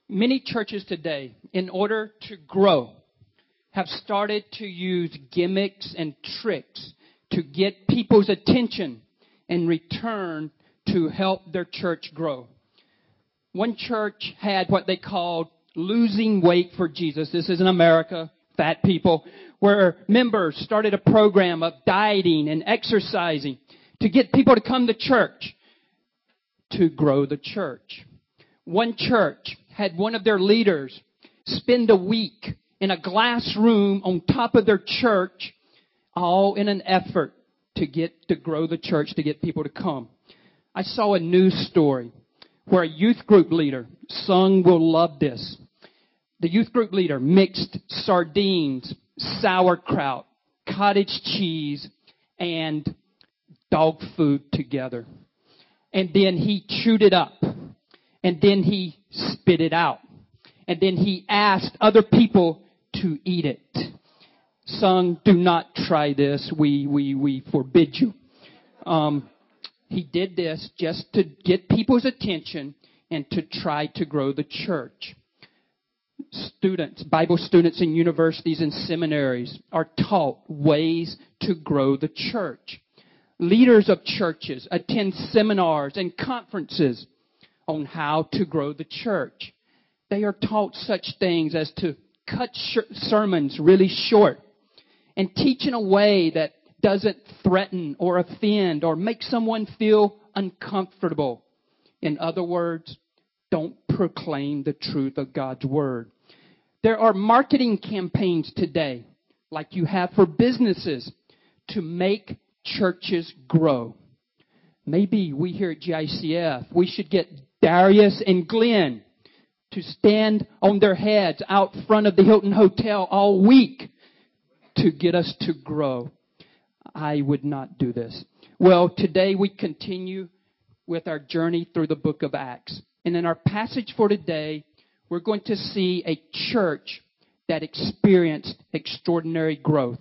Many churches today, in order to grow, have started to use gimmicks and tricks to get people's attention in return to help their church grow. One church had what they called losing weight for Jesus. This is in America, fat people, where members started a program of dieting and exercising to get people to come to church to grow the church. One church had one of their leaders spend a week in a glass room on top of their church, all in an effort to grow the church, to get people to come. I saw a news story where a youth group leader, Sung will love this. The youth group leader mixed sardines, sauerkraut, cottage cheese, and dog food together. And then he chewed it up. And then he spit it out. And then he asked other people to eat it. Sung, do not try this. We forbid you. He did this just to get people's attention and to try to grow the church. Students, Bible students in universities and seminaries are taught ways to grow the church. Leaders of churches attend seminars and conferences on how to grow the church. They are taught such things as to cut sermons really short and teach in a way that doesn't threaten or offend or make someone feel uncomfortable. In other words, don't proclaim the truth of God's Word. There are marketing campaigns today, like you have for businesses, to make churches grow. Maybe we here at GICF, we should get Darius and Glenn to stand on their heads out front of the Hilton Hotel all week to get us to grow. I would not do this. Well, today we continue with our journey through the book of Acts. And in our passage for today, we're going to see a church that experienced extraordinary growth.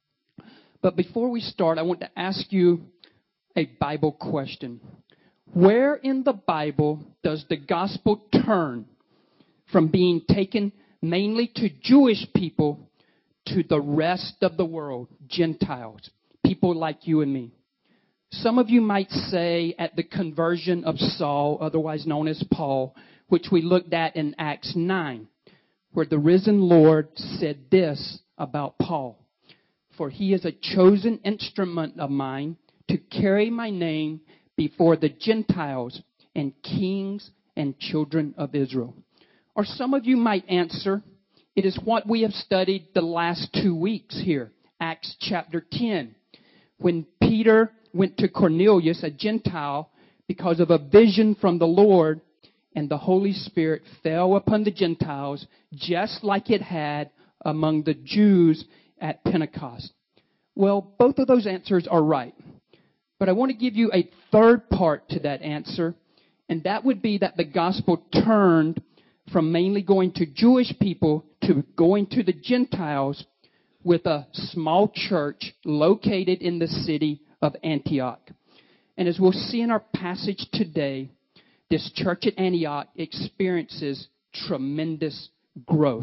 But before we start, I want to ask you a Bible question. Where in the Bible does the gospel turn from being taken mainly to Jewish people to the rest of the world, Gentiles, people like you and me? Some of you might say at the conversion of Saul, otherwise known as Paul, which we looked at in Acts 9, where the risen Lord said this about Paul: "For he is a chosen instrument of mine to carry my name before the Gentiles and kings and children of Israel." Or some of you might answer, it is what we have studied the last 2 weeks here, Acts chapter 10, when Peter went to Cornelius, a Gentile, because of a vision from the Lord, and the Holy Spirit fell upon the Gentiles just like it had among the Jews at Pentecost. Well, both of those answers are right. But I want to give you a third part to that answer, and that would be that the gospel turned from mainly going to Jewish people to going to the Gentiles with a small church located in the city of Antioch. And as we'll see in our passage today, this church at Antioch experiences tremendous growth.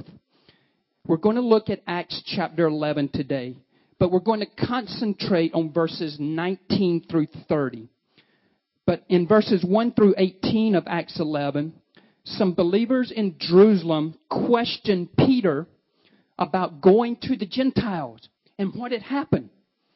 We're going to look at Acts chapter 11 today, but we're going to concentrate on verses 19 through 30. But in verses 1 through 18 of Acts 11, some believers in Jerusalem questioned Peter about going to the Gentiles and what had happened.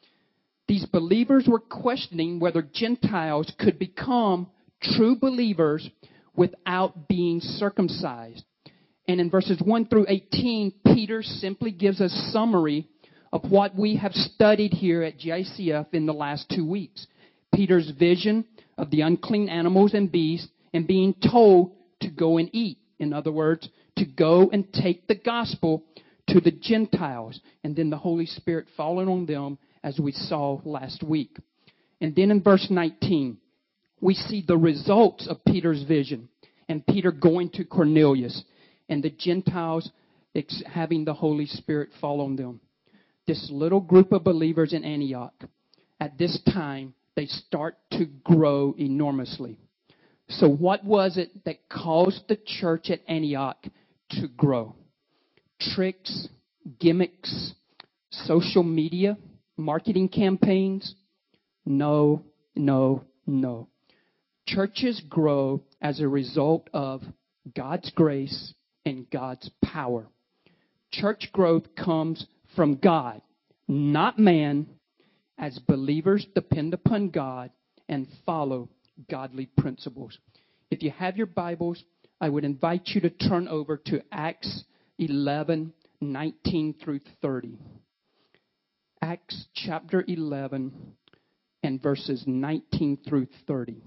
These believers were questioning whether Gentiles could become true believers without being circumcised. And in verses 1 through 18, Peter simply gives a summary of what we have studied here at GICF in the last 2 weeks. Peter's vision of the unclean animals and beasts and being told to go and eat. In other words, to go and take the gospel to the Gentiles. And then the Holy Spirit falling on them as we saw last week. And then in verse 19, we see the results of Peter's vision and Peter going to Cornelius and the Gentiles having the Holy Spirit fall on them. This little group of believers in Antioch, at this time, they start to grow enormously. So what was it that caused the church at Antioch to grow? Tricks, gimmicks, social media, marketing campaigns? No, no, no. Churches grow as a result of God's grace and God's power. Church growth comes from God, not man, as believers depend upon God and follow godly principles. If you have your Bibles, I would invite you to turn over to Acts 11:19 through 30. Acts chapter 11 and verses 19 through 30.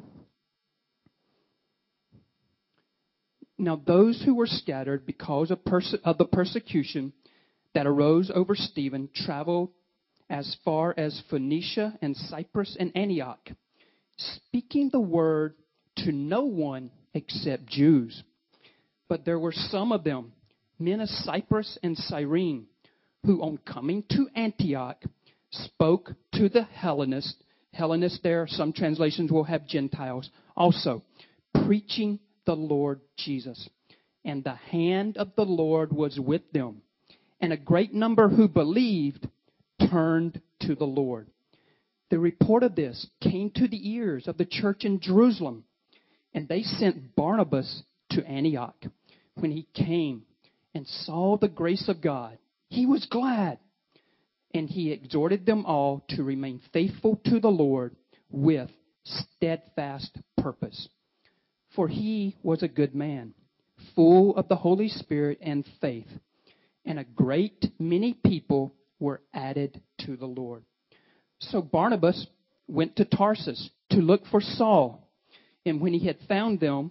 Now those who were scattered because of the persecution that arose over Stephen traveled as far as Phoenicia and Cyprus and Antioch, speaking the word to no one except Jews. But there were some of them, men of Cyprus and Cyrene, who on coming to Antioch spoke to the Hellenists. Hellenists there, some translations will have Gentiles also, preaching the Lord Jesus. And the hand of the Lord was with them. And a great number who believed turned to the Lord. The report of this came to the ears of the church in Jerusalem, and they sent Barnabas to Antioch. When he came and saw the grace of God, he was glad, and he exhorted them all to remain faithful to the Lord with steadfast purpose. For he was a good man, full of the Holy Spirit and faith, and a great many people were added to the Lord. So Barnabas went to Tarsus to look for Saul, and when he had found him,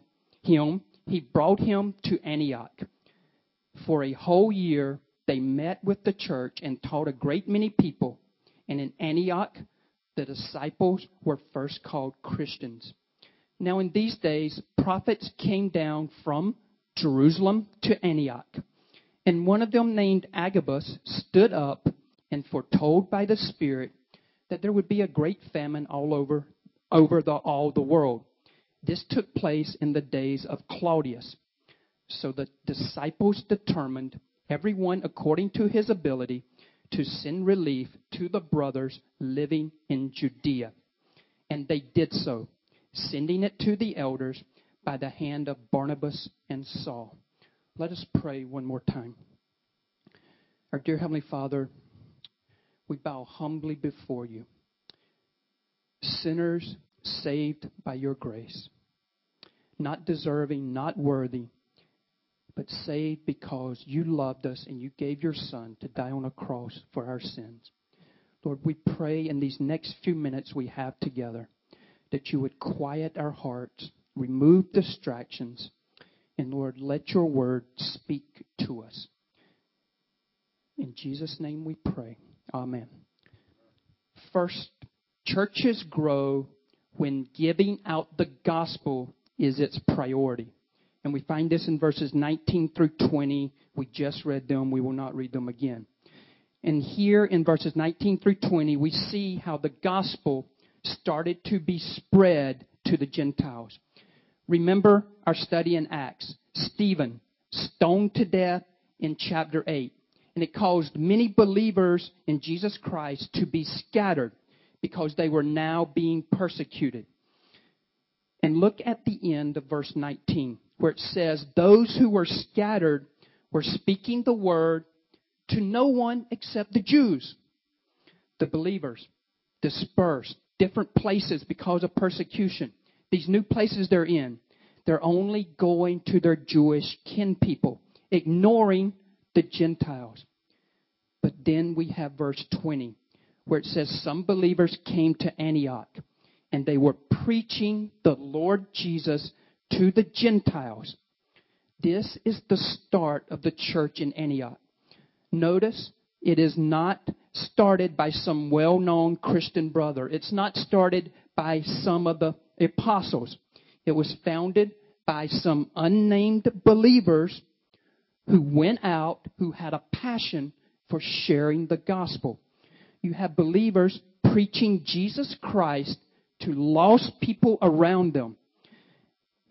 he brought him to Antioch. For a whole year they met with the church and taught a great many people, and in Antioch the disciples were first called Christians. Now in these days prophets came down from Jerusalem to Antioch, and one of them named Agabus stood up and foretold by the Spirit that there would be a great famine all over the world. This took place in the days of Claudius. So the disciples determined, everyone according to his ability, to send relief to the brothers living in Judea. And they did so, sending it to the elders by the hand of Barnabas and Saul. Let us pray one more time. Our dear Heavenly Father, we bow humbly before you, sinners saved by your grace, not deserving, not worthy, but saved because you loved us and you gave your Son to die on a cross for our sins. Lord, we pray in these next few minutes we have together that you would quiet our hearts, remove distractions, and Lord, let your word speak to us. In Jesus' name we pray. Amen. First, churches grow when giving out the gospel is its priority. And we find this in verses 19 through 20. We just read them. We will not read them again. And here in verses 19 through 20, we see how the gospel started to be spread to the Gentiles. Remember our study in Acts. Stephen, stoned to death in chapter 8. And it caused many believers in Jesus Christ to be scattered because they were now being persecuted. And look at the end of verse 19, where it says, those who were scattered were speaking the word to no one except the Jews. The believers dispersed, different places because of persecution. These new places they're in, they're only going to their Jewish kin people, ignoring the Gentiles. But then we have verse 20, where it says some believers came to Antioch, and they were preaching the Lord Jesus to the Gentiles. This is the start of the church in Antioch. Notice, it is not started by some well-known Christian brother. It's not started by some of the apostles. It was founded by some unnamed believers who went out, who had a passion for sharing the gospel. You have believers preaching Jesus Christ to lost people around them.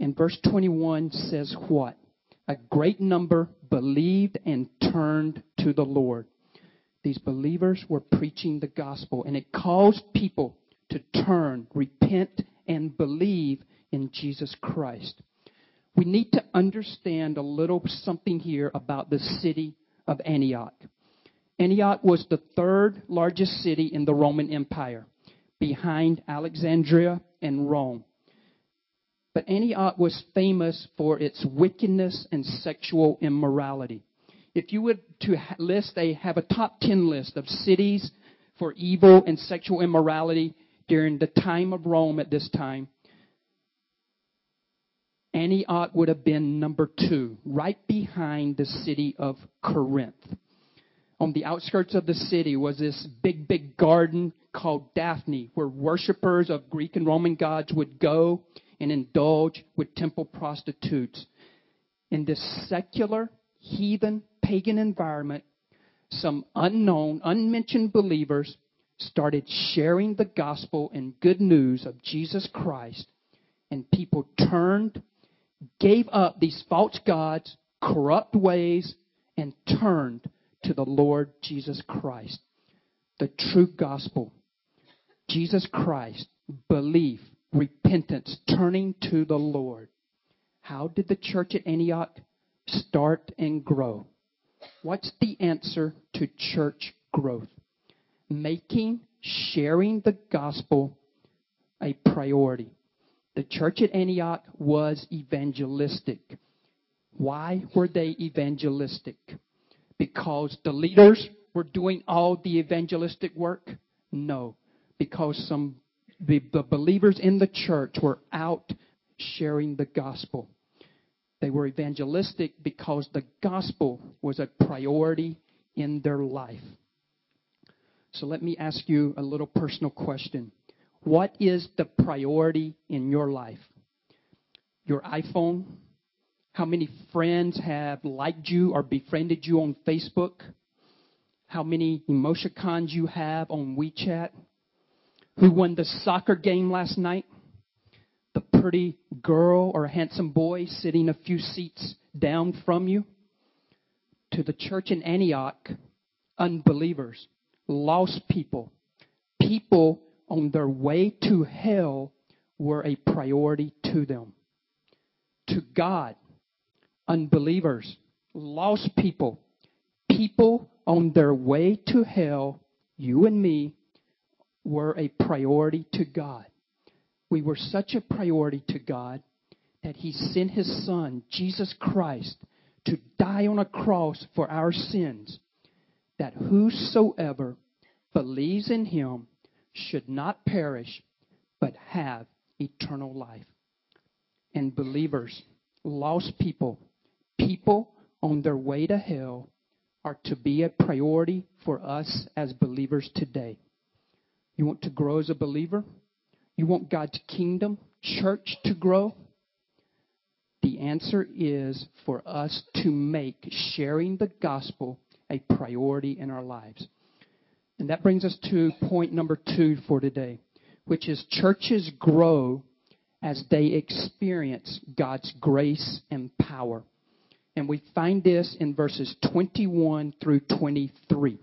And verse 21 says what? A great number believed and turned to the Lord. These believers were preaching the gospel, and it caused people to turn, repent, and believe in Jesus Christ. We need to understand a little something here about the city of Antioch. Antioch was the third largest city in the Roman Empire, behind Alexandria and Rome. But Antioch was famous for its wickedness and sexual immorality. If you would to list, they have a top 10 list of cities for evil and sexual immorality during the time of Rome at this time. Antioch would have been number 2, right behind the city of Corinth. On the outskirts of the city was this big garden called Daphne, where worshipers of Greek and Roman gods would go and indulge with temple prostitutes. In this secular, heathen, pagan environment, some unknown, unmentioned believers started sharing the gospel and good news of Jesus Christ, and people turned, gave up these false gods, corrupt ways, and turned to the Lord Jesus Christ. The true gospel, Jesus Christ, belief, repentance, turning to the Lord. How did the church at Antioch start and grow? What's the answer to church growth? Making sharing the gospel a priority. The church at Antioch was evangelistic. Why were they evangelistic? Because the leaders were doing all the evangelistic work? No. Because the believers in the church were out sharing the gospel. They were evangelistic because the gospel was a priority in their life. So let me ask you a little personal question. What is the priority in your life? Your iPhone? How many friends have liked you or befriended you on Facebook? How many emoticons you have on WeChat? Who won the soccer game last night? The pretty girl or handsome boy sitting a few seats down from you? To the church in Antioch, unbelievers, lost people, people on their way to hell were a priority to them. To God, unbelievers, lost people, people on their way to hell, you and me, were a priority to God. We were such a priority to God that He sent His Son, Jesus Christ, to die on a cross for our sins, that whosoever believes in Him should not perish, but have eternal life. And believers, lost people, people on their way to hell, are to be a priority for us as believers today. You want to grow as a believer? You want God's kingdom, church to grow? The answer is for us to make sharing the gospel a priority in our lives. And that brings us to point number 2 for today, which is churches grow as they experience God's grace and power. And we find this in verses 21 through 23.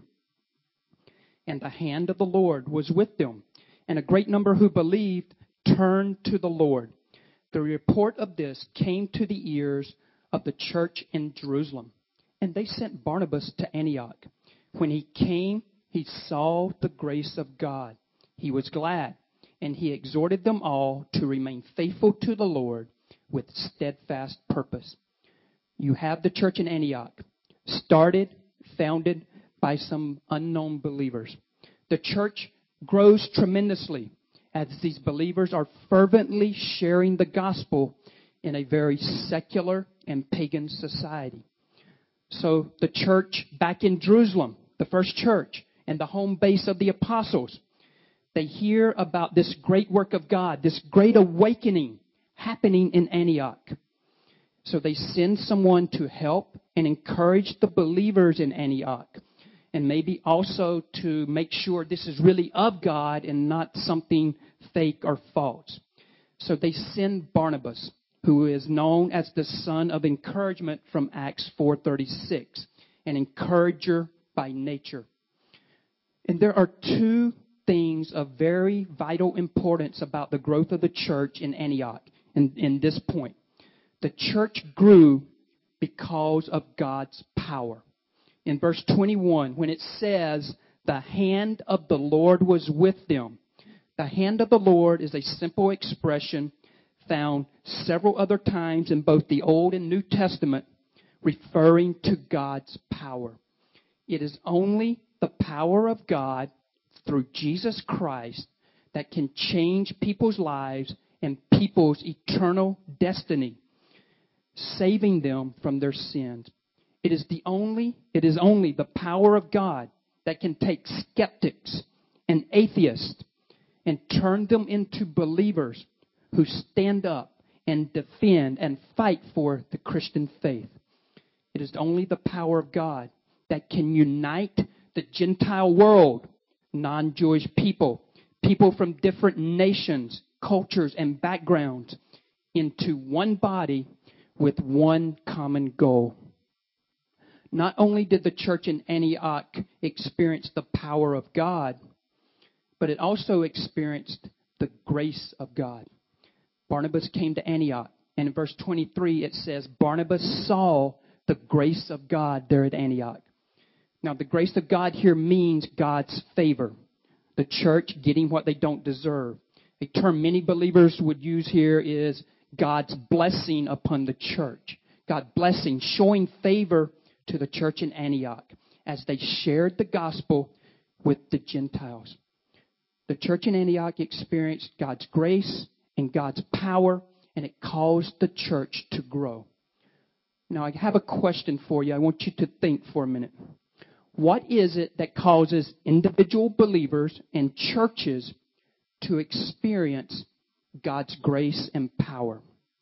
And the hand of the Lord was with them, and a great number who believed turned to the Lord. The report of this came to the ears of the church in Jerusalem, and they sent Barnabas to Antioch. When he came, he saw the grace of God. He was glad, and he exhorted them all to remain faithful to the Lord with steadfast purpose. You have the church in Antioch, started, founded by some unknown believers. The church grows tremendously as these believers are fervently sharing the gospel in a very secular and pagan society. So the church back in Jerusalem, the first church and the home base of the apostles, they hear about this great work of God, this great awakening happening in Antioch. So they send someone to help and encourage the believers in Antioch, and maybe also to make sure this is really of God and not something fake or false. So they send Barnabas. who is known as the son of encouragement from Acts 4:36, an encourager by nature. And there are two things of very vital importance about the growth of the church in Antioch in this point. The church grew because of God's power. In verse 21, when it says, the hand of the Lord was with them. The hand of the Lord is a simple expression found several other times in both the Old and New Testament, referring to God's power. It is only the power of God through Jesus Christ that can change people's lives and people's eternal destiny, saving them from their sins. It is only the power of God that can take skeptics and atheists and turn them into believers who stand up and defend and fight for the Christian faith. It is only the power of God that can unite the Gentile world, non-Jewish people, people from different nations, cultures, and backgrounds, into one body with one common goal. Not only did the church in Antioch experience the power of God, but it also experienced the grace of God. Barnabas came to Antioch, and in verse 23 it says, Barnabas saw the grace of God there at Antioch. Now, the grace of God here means God's favor. The church getting what they don't deserve. A term many believers would use here is God's blessing upon the church. God's blessing, showing favor to the church in Antioch as they shared the gospel with the Gentiles. The church in Antioch experienced God's grace and God's power, and it caused the church to grow. Now, I have a question for you. I want you to think for a minute. What is it that causes individual believers and churches to experience God's grace and power?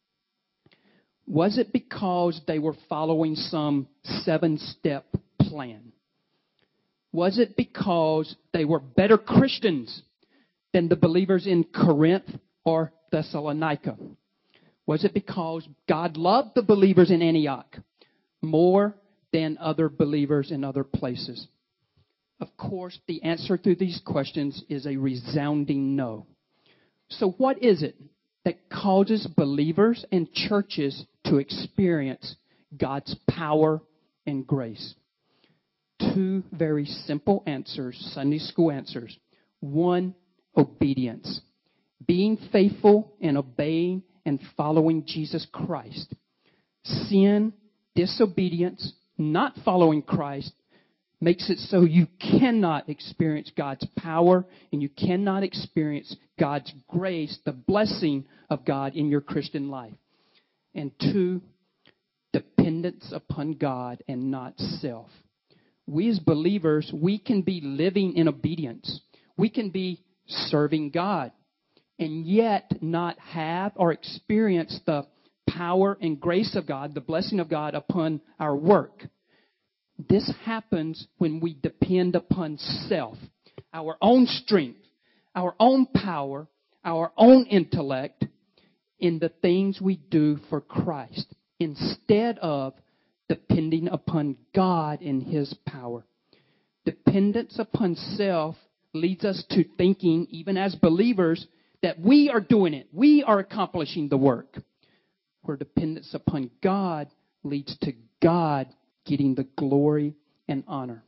Was it because they were following some 7-step plan? Was it because they were better Christians than the believers in Corinth or Thessalonica? Was it because God loved the believers in Antioch more than other believers in other places? Of course, the answer to these questions is a resounding no. So what is it that causes believers and churches to experience God's power and grace? Two very simple answers, Sunday school answers. One, obedience. Being faithful and obeying and following Jesus Christ. Sin, disobedience, not following Christ makes it so you cannot experience God's power and you cannot experience God's grace, the blessing of God in your Christian life. And two, dependence upon God and not self. We as believers, we can be living in obedience. We can be serving God and yet not have or experience the power and grace of God, the blessing of God upon our work. This happens when we depend upon self, our own strength, our own power, our own intellect in the things we do for Christ, instead of depending upon God and His power. Dependence upon self leads us to thinking, even as believers, that we are doing it. We are accomplishing the work. Where dependence upon God leads to God getting the glory and honor.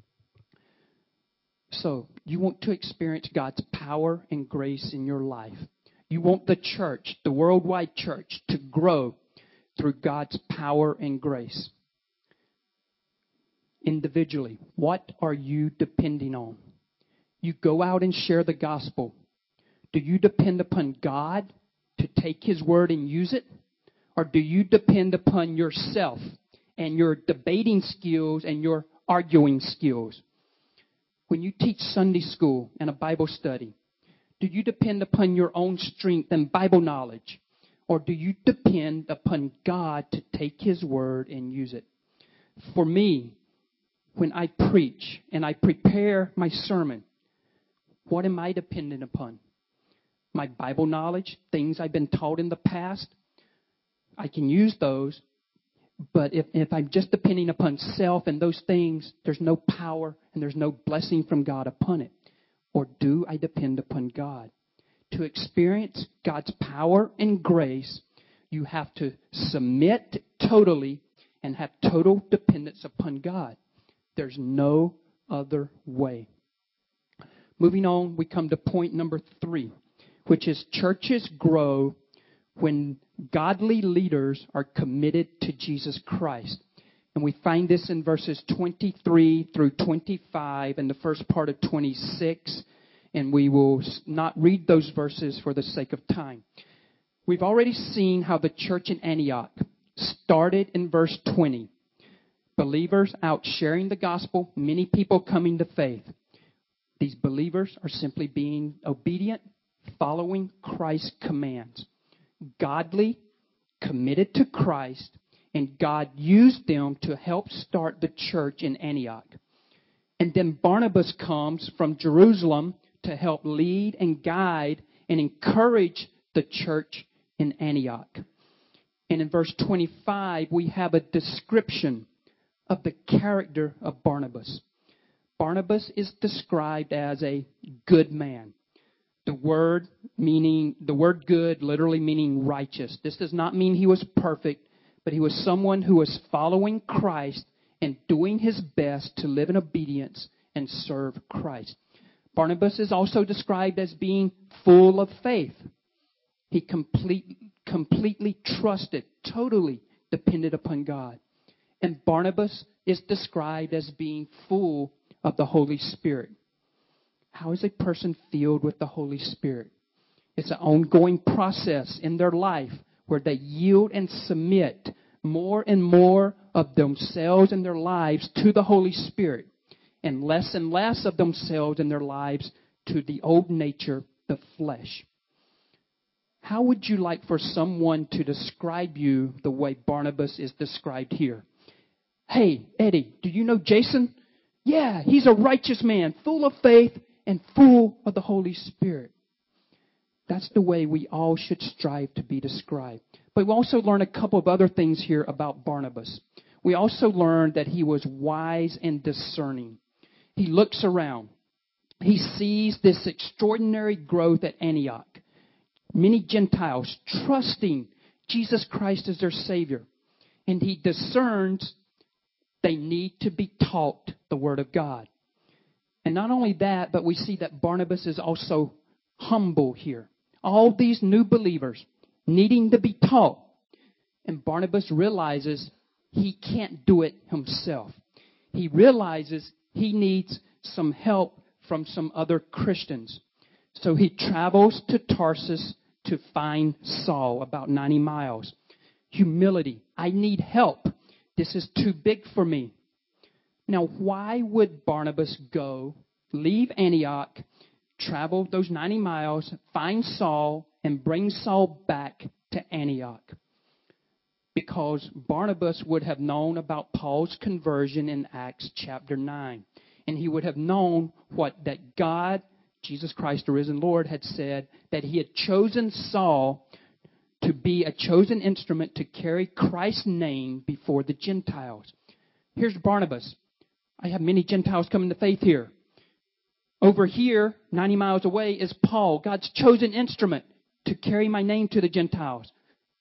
So, you want to experience God's power and grace in your life. You want the church, the worldwide church, to grow through God's power and grace. Individually, what are you depending on? You go out and share the gospel. Do you depend upon God to take His word and use it? Or do you depend upon yourself and your debating skills and your arguing skills? When you teach Sunday school and a Bible study, do you depend upon your own strength and Bible knowledge? Or do you depend upon God to take His word and use it? For me, when I preach and I prepare my sermon, what am I dependent upon? My Bible knowledge, things I've been taught in the past? I can use those, but if I'm just depending upon self and those things, there's no power and there's no blessing from God upon it. Or do I depend upon God? To experience God's power and grace, you have to submit totally and have total dependence upon God. There's no other way. Moving on, we come to point number 3, which is churches grow when godly leaders are committed to Jesus Christ. And we find this in verses 23 through 25 and the first part of 26. And we will not read those verses for the sake of time. We've already seen how the church in Antioch started in verse 20. Believers out sharing the gospel, many people coming to faith. These believers are simply being obedient, following Christ's commands. Godly, committed to Christ, and God used them to help start the church in Antioch. And then Barnabas comes from Jerusalem to help lead and guide and encourage the church in Antioch. And in verse 25, we have a description of the character of Barnabas. Barnabas is described as a good man. The word good literally meaning righteous. This does not mean he was perfect, but he was someone who was following Christ and doing his best to live in obedience and serve Christ. Barnabas is also described as being full of faith. He completely trusted, totally depended upon God. And Barnabas is described as being full of the Holy Spirit. How is a person filled with the Holy Spirit? It's an ongoing process in their life where they yield and submit more and more of themselves and their lives to the Holy Spirit, and less of themselves and their lives to the old nature, the flesh. How would you like for someone to describe you the way Barnabas is described here? Hey, Eddie, do you know Jason? Yeah, he's a righteous man, full of faith and full of the Holy Spirit. That's the way we all should strive to be described. But we also learn a couple of other things here about Barnabas. We also learn that he was wise and discerning. He looks around. He sees this extraordinary growth at Antioch. Many Gentiles trusting Jesus Christ as their Savior. And he discerns they need to be taught the Word of God. And not only that, but we see that Barnabas is also humble here. All these new believers needing to be taught. And Barnabas realizes he can't do it himself. He realizes he needs some help from some other Christians. So he travels to Tarsus to find Saul, about 90 miles. Humility. I need help. This is too big for me. Now, why would Barnabas go, leave Antioch, travel those 90 miles, find Saul, and bring Saul back to Antioch? Because Barnabas would have known about Paul's conversion in Acts chapter 9. And he would have known that God, Jesus Christ, the risen Lord, had said that he had chosen Saul to be a chosen instrument to carry Christ's name before the Gentiles. Here's Barnabas. I have many Gentiles coming to faith here. Over here, 90 miles away, is Paul, God's chosen instrument to carry my name to the Gentiles.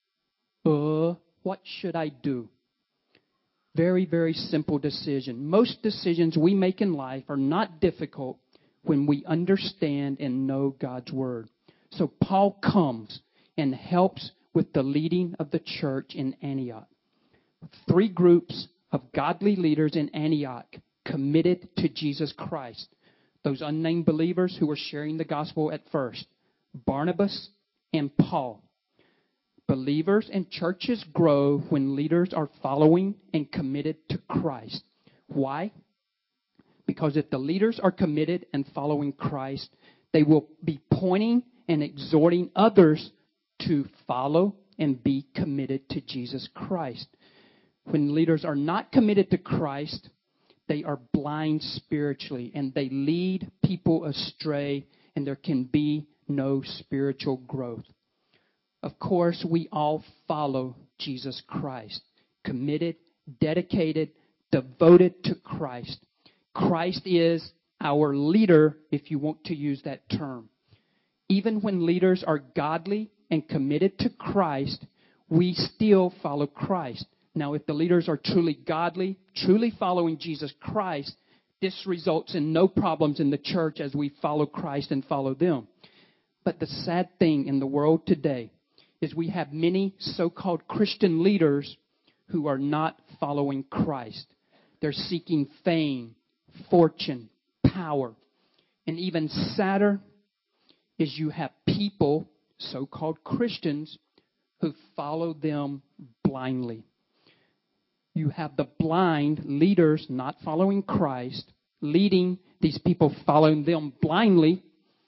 What should I do? Very, very simple decision. Most decisions we make in life are not difficult when we understand and know God's Word. So Paul comes and helps with the leading of the church in Antioch. 3 groups of godly leaders in Antioch committed to Jesus Christ. Those unnamed believers who were sharing the gospel at first. Barnabas and Paul. Believers and churches grow when leaders are following and committed to Christ. Why? Because if the leaders are committed and following Christ, they will be pointing and exhorting others to follow and be committed to Jesus Christ. When leaders are not committed to Christ, they are blind spiritually and they lead people astray, and there can be no spiritual growth. Of course, we all follow Jesus Christ. Committed, dedicated, devoted to Christ. Christ is our leader, if you want to use that term. Even when leaders are godly and committed to Christ, we still follow Christ. Now, if the leaders are truly godly, truly following Jesus Christ, this results in no problems in the church as we follow Christ and follow them. But the sad thing in the world today is we have many so-called Christian leaders who are not following Christ. They're seeking fame, fortune, power. And even sadder is you have people, so-called Christians, who follow them blindly. You have the blind leaders not following Christ, leading these people following them blindly.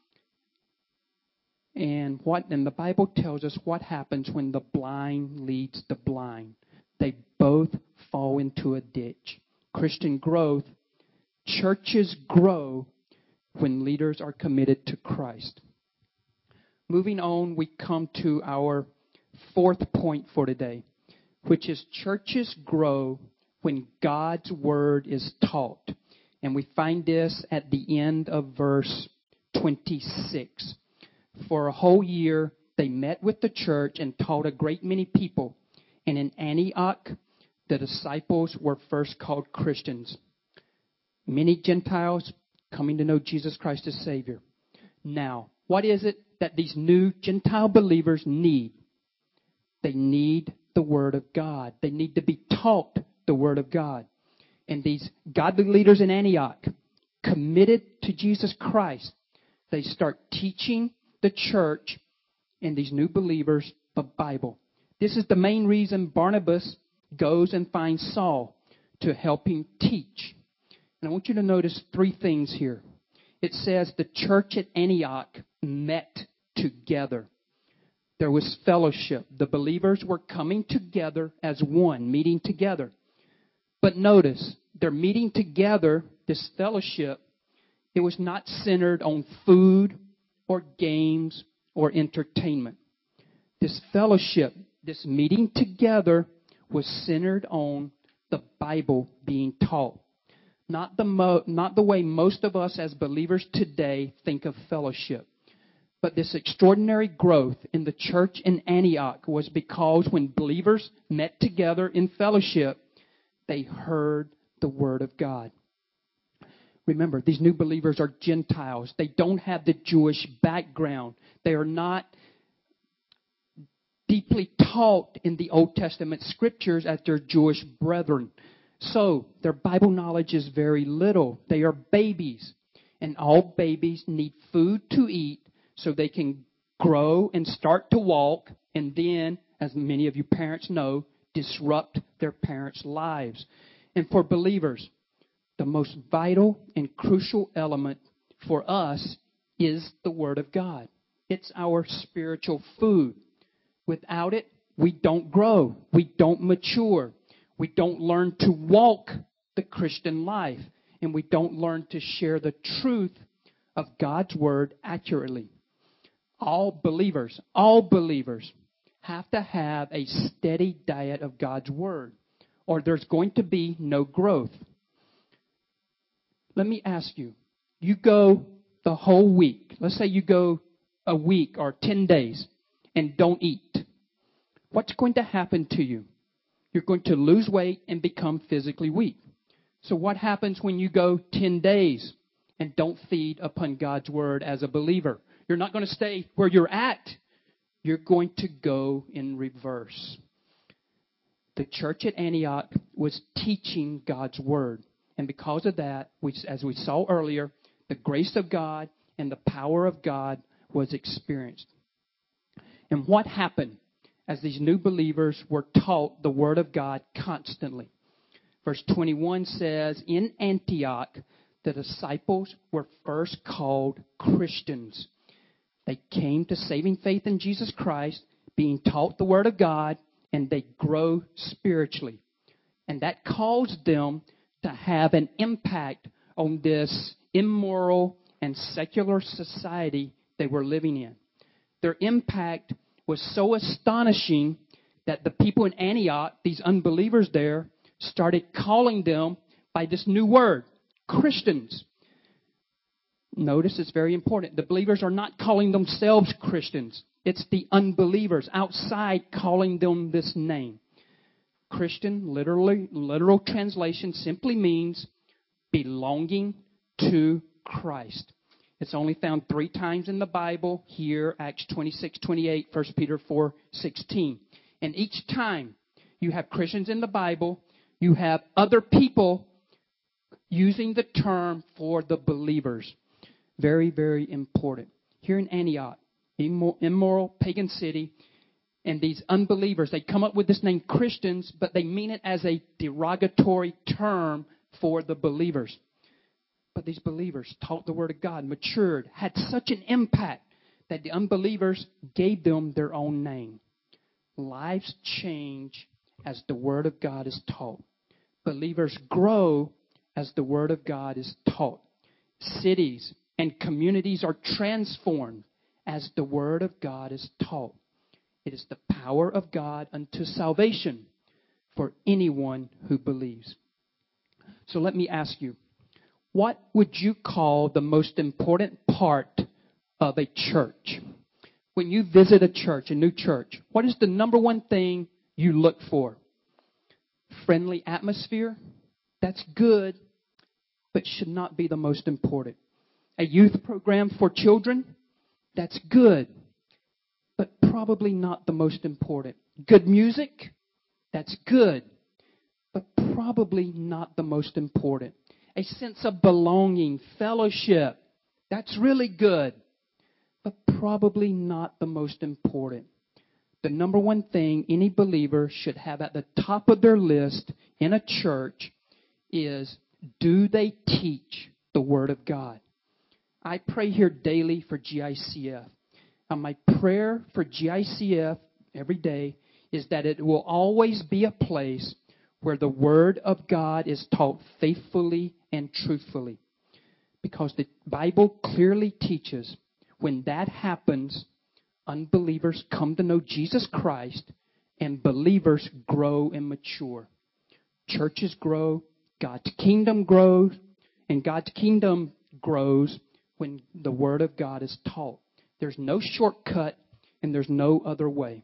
And the Bible tells us what happens when the blind leads the blind. They both fall into a ditch. Christian growth, churches grow when leaders are committed to Christ. Moving on, we come to our fourth point for today, which is churches grow when God's word is taught. And we find this at the end of verse 26. For a whole year, they met with the church and taught a great many people. And in Antioch, the disciples were first called Christians. Many Gentiles coming to know Jesus Christ as Savior. Now, what is it that these new Gentile believers need? They need the Word of God. They need to be taught the Word of God. And these godly leaders in Antioch, committed to Jesus Christ, they start teaching the church and these new believers the Bible. This is the main reason Barnabas goes and finds Saul to help him teach. And I want you to notice three things here. It says the church at Antioch met together. There was fellowship. The believers were coming together as one, meeting together. But notice, their meeting together, this fellowship, it was not centered on food or games or entertainment. This fellowship, this meeting together was centered on the Bible being taught. Not the way most of us as believers today think of fellowship. But this extraordinary growth in the church in Antioch was because when believers met together in fellowship, they heard the Word of God. Remember, these new believers are Gentiles. They don't have the Jewish background. They are not deeply taught in the Old Testament scriptures as their Jewish brethren. So, their Bible knowledge is very little. They are babies. And all babies need food to eat so they can grow and start to walk, and then, as many of you parents know, disrupt their parents' lives. And for believers, the most vital and crucial element for us is the Word of God. It's our spiritual food. Without it, we don't grow. We don't mature. We don't learn to walk the Christian life. And we don't learn to share the truth of God's Word accurately. All believers have to have a steady diet of God's Word, or there's going to be no growth. Let me ask you, you go the whole week. Let's say you go a week or 10 days and don't eat. What's going to happen to you? You're going to lose weight and become physically weak. So what happens when you go 10 days and don't feed upon God's Word as a believer? You're not going to stay where you're at. You're going to go in reverse. The church at Antioch was teaching God's Word. And because of that, as we saw earlier, the grace of God and the power of God was experienced. And what happened as these new believers were taught the Word of God constantly? Verse 21 says, in Antioch, the disciples were first called Christians. They came to saving faith in Jesus Christ, being taught the Word of God, and they grow spiritually. And that caused them to have an impact on this immoral and secular society they were living in. Their impact was so astonishing that the people in Antioch, these unbelievers there, started calling them by this new word, Christians. Notice it's very important. The believers are not calling themselves Christians. It's the unbelievers outside calling them this name. Christian, literal translation, simply means belonging to Christ. It's only found 3 times in the Bible. Here, Acts 26:28, 1 Peter 4:16. And each time you have Christians in the Bible, you have other people using the term for the believers. Very, very important. Here in Antioch, immoral pagan city, and these unbelievers, they come up with this name Christians, but they mean it as a derogatory term for the believers. But these believers taught the Word of God, matured, had such an impact that the unbelievers gave them their own name. Lives change as the Word of God is taught. Believers grow as the Word of God is taught. Cities and communities are transformed as the Word of God is taught. It is the power of God unto salvation for anyone who believes. So let me ask you, what would you call the most important part of a church? When you visit a church, a new church, what is the number one thing you look for? Friendly atmosphere? That's good, but should not be the most important. A youth program for children? That's good, but probably not the most important. Good music? That's good, but probably not the most important. A sense of belonging, fellowship? That's really good, but probably not the most important. The number one thing any believer should have at the top of their list in a church is, do they teach the Word of God? I pray here daily for GICF. And my prayer for GICF every day is that it will always be a place where the Word of God is taught faithfully and truthfully. Because the Bible clearly teaches when that happens, unbelievers come to know Jesus Christ and believers grow and mature. Churches grow, God's kingdom grows, and God's kingdom grows when the Word of God is taught. There's no shortcut and there's no other way.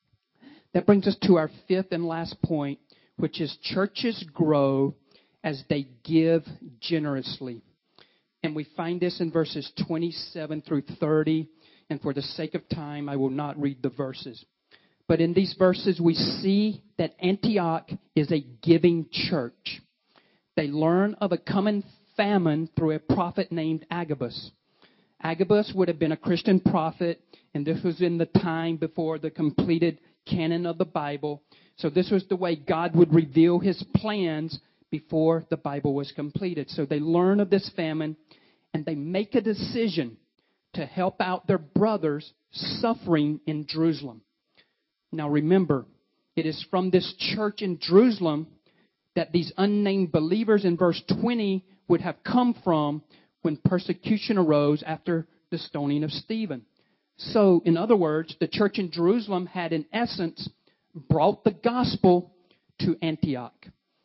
That brings us to our 5th and last point, which is churches grow as they give generously. And we find this in verses 27 through 30. And for the sake of time, I will not read the verses. But in these verses, we see that Antioch is a giving church. They learn of a coming famine through a prophet named Agabus. Agabus would have been a Christian prophet, and this was in the time before the completed canon of the Bible. So this was the way God would reveal His plans before the Bible was completed. So they learn of this famine, and they make a decision to help out their brothers suffering in Jerusalem. Now remember, it is from this church in Jerusalem that these unnamed believers in verse 20 would have come from when persecution arose after the stoning of Stephen. So, in other words, the church in Jerusalem had, in essence, brought the gospel to Antioch.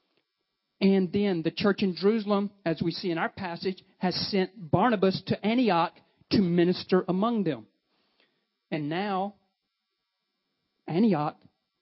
And then the church in Jerusalem, as we see in our passage, has sent Barnabas to Antioch to minister among them. And now, Antioch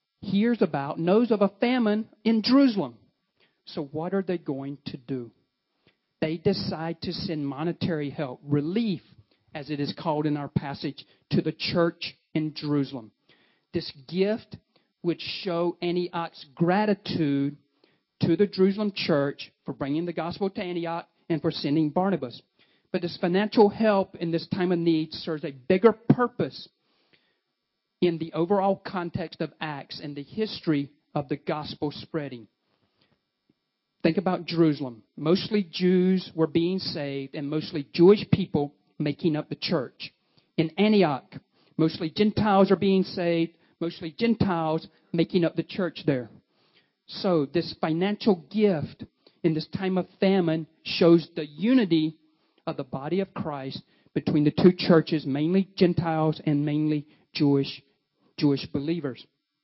knows of a famine in Jerusalem. So what are they going to do? They decide to send monetary help, relief, as it is called in our passage, to the church in Jerusalem. This gift would show Antioch's gratitude to the Jerusalem church for bringing the gospel to Antioch and for sending Barnabas. But this financial help in this time of need serves a bigger purpose in the overall context of Acts and the history of the gospel spreading. Think about Jerusalem. Mostly Jews were being saved and mostly Jewish people making up the church. In Antioch, mostly Gentiles are being saved, mostly Gentiles making up the church there. So this financial gift in this time of famine shows the unity of the body of Christ between the two churches, mainly Gentiles and mainly Jewish believers.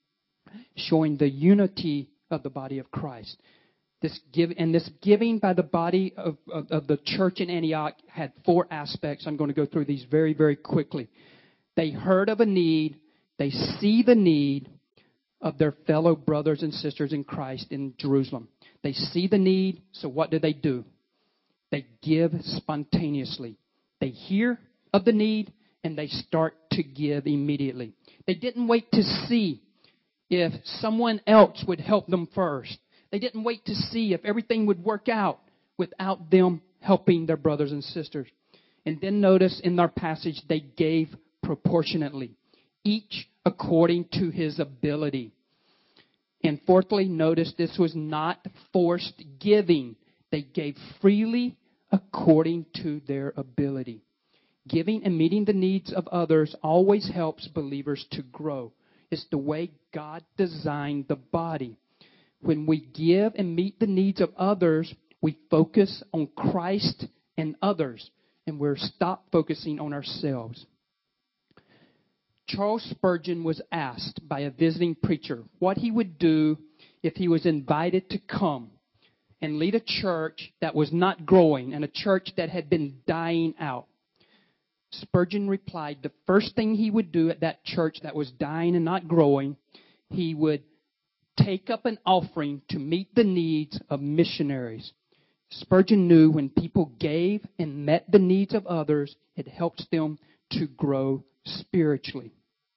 showing the unity of the body of Christ. This giving by the body of the church in Antioch had 4 aspects. I'm going to go through these very, very quickly. They heard of a need. They see the need of their fellow brothers and sisters in Christ in Jerusalem. They see the need, so what do? They give spontaneously. They hear of the need, and they start to give immediately. They didn't wait to see if someone else would help them first. They didn't wait to see if everything would work out without them helping their brothers and sisters. And then notice in our passage, they gave proportionately, each according to his ability. And fourthly, notice this was not forced giving. They gave freely according to their ability. Giving and meeting the needs of others always helps believers to grow. It's the way God designed the body. When we give and meet the needs of others, we focus on Christ and others, and we're stop focusing on ourselves. Charles Spurgeon was asked by a visiting preacher what he would do if he was invited to come and lead a church that was not growing and a church that had been dying out. Spurgeon replied the first thing he would do at that church that was dying and not growing, he would take up an offering to meet the needs of missionaries. Spurgeon knew when people gave and met the needs of others, it helps them to grow spiritually.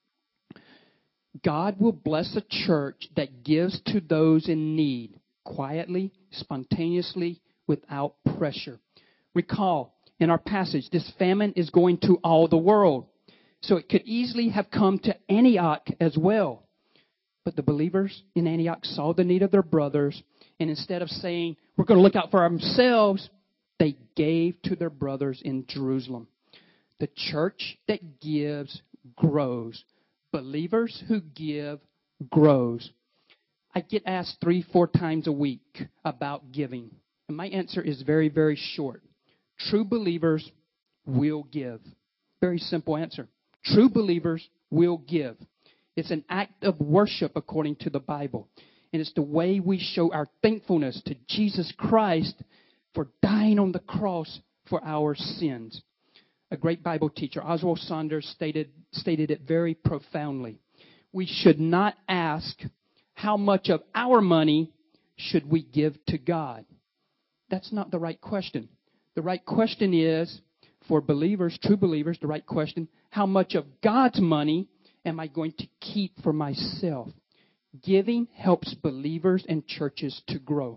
God will bless a church that gives to those in need, quietly, spontaneously, without pressure. Recall, in our passage, this famine is going to all the world. So it could easily have come to Antioch as well. But the believers in Antioch saw the need of their brothers, and instead of saying, we're going to look out for ourselves, they gave to their brothers in Jerusalem. The church that gives grows. Believers who give grows. I get asked 3-4 times a week about giving. And my answer is very, very short. True believers will give. Very simple answer. True believers will give. It's an act of worship according to the Bible. And it's the way we show our thankfulness to Jesus Christ for dying on the cross for our sins. A great Bible teacher, Oswald Saunders, stated it very profoundly. We should not ask how much of our money should we give to God. That's not the right question. The right question is, for believers, true believers, the right question, how much of God's money am I going to keep for myself? Giving helps believers and churches to grow.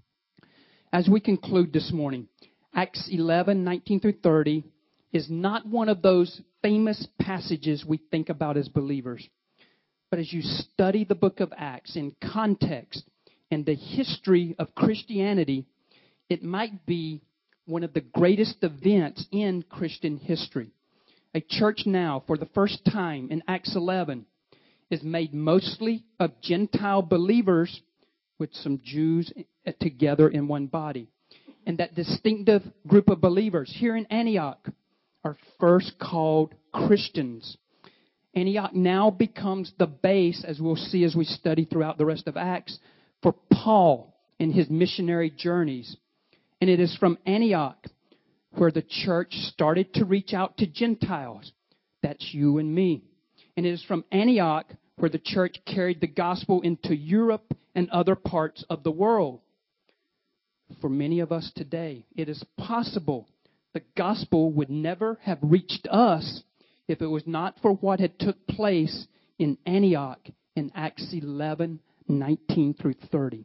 As we conclude this morning, Acts 11:19 through 30 is not one of those famous passages we think about as believers. But as you study the book of Acts in context and the history of Christianity, it might be one of the greatest events in Christian history. A church now, for the first time in Acts 11, is made mostly of Gentile believers with some Jews together in one body. And that distinctive group of believers here in Antioch are first called Christians. Antioch now becomes the base, as we'll see as we study throughout the rest of Acts, for Paul in his missionary journeys. And it is from Antioch where the church started to reach out to Gentiles. That's you and me. And it is from Antioch where the church carried the gospel into Europe and other parts of the world. For many of us today, it is possible the gospel would never have reached us if it was not for what had took place in Antioch in Acts 11:19 through 30.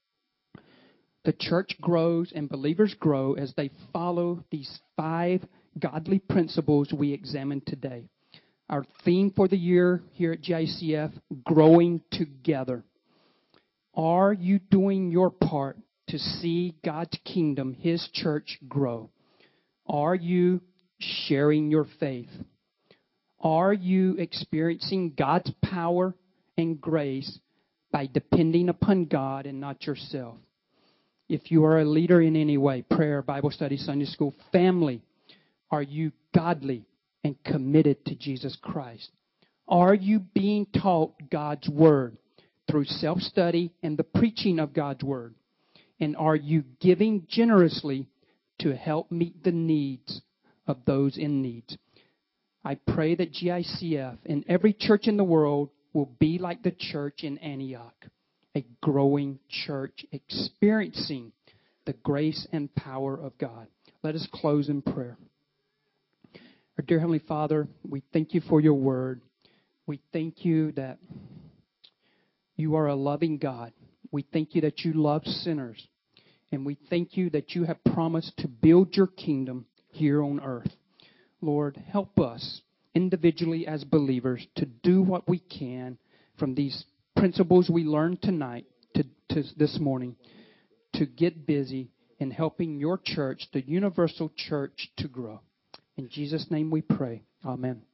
The church grows and believers grow as they follow these 5 godly principles we examined today. Our theme for the year here at GICF, growing together. Are you doing your part to see God's kingdom, His church, grow? Are you sharing your faith? Are you experiencing God's power and grace by depending upon God and not yourself? If you are a leader in any way, prayer, Bible study, Sunday school, family, are you godly and committed to Jesus Christ? Are you being taught God's Word? through self-study and the preaching of God's Word? And are you giving generously to help meet the needs of those in need? I pray that GICF and every church in the world will be like the church in Antioch, a growing church experiencing the grace and power of God. Let us close in prayer. Our dear Heavenly Father, we thank you for your word. We thank you that you are a loving God. We thank you that you love sinners. And we thank you that you have promised to build your kingdom here on earth. Lord, help us individually as believers to do what we can from these principles we learned tonight to this morning to get busy in helping your church, the universal church, to grow. In Jesus' name we pray. Amen.